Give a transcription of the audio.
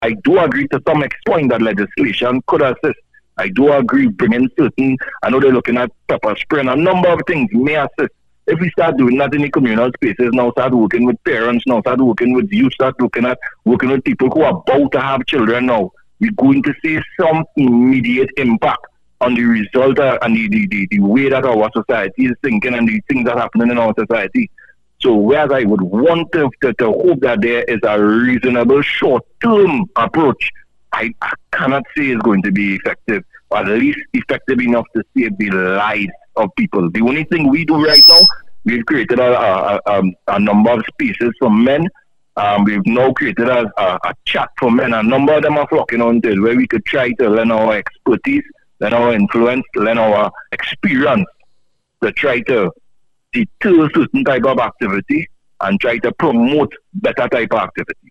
I do agree to some extent that legislation could assist. I do agree bringing certain, I know they're looking at pepper spray and a number of things may assist. If we start doing that in the communal spaces, now start working with parents, now start working with youth, start working with people who are about to have children now, we're going to see some immediate impact on the result and the way that our society is thinking and the things that are happening in our society. So whereas I would want to hope that there is a reasonable short-term approach, I cannot say it's going to be effective, or at least effective enough to save the lives of people. The only thing we do right now, we've created a number of spaces for men. We've now created a chat for men. A number of them are flocking on to it, where we could try to learn our expertise, learn our influence, learn our experience to try to deter certain type of activity and try to promote better type of activity.